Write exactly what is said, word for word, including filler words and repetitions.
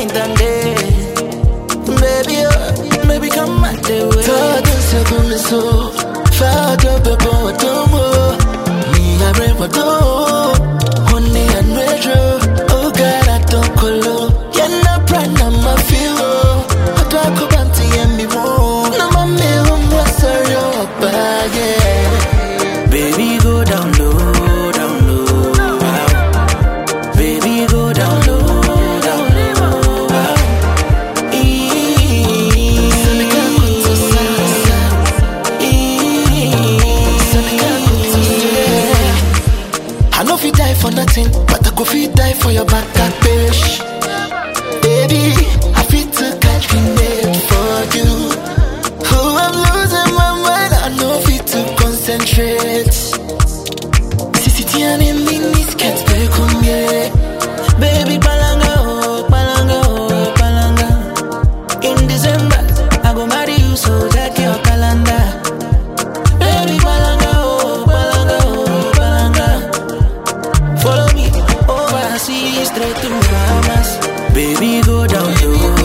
night and day. Baby, oh, baby, come at the way. Todo se comenzó, fado bebo adomo. Me a brave ado, honey and retro. Oh God, I don't colo. Yeah, na prana ma feel. I don't go back to you me more. No ma me home was sorry oh bad yeah. Baby, go down low, down low. Wow. Baby, go down low, down low. Wow. Eee. Sonica kutu salsa. Eee. Sonica kutu yeah. I know if you die for nothing, but I go fit die for your back that bitch. Baby, I fit to catch grenade for you. Oh, I'm losing my mind. I know fit to concentrate. Sisitiane mini skets back on me. Baby, palanga, oh, palanga, oh, palanga. In December, I go marry you, so check your calendar. Baby, palanga, oh, palanga, oh, palanga. Follow me overseas, straight to Bahamas. Baby, go down low.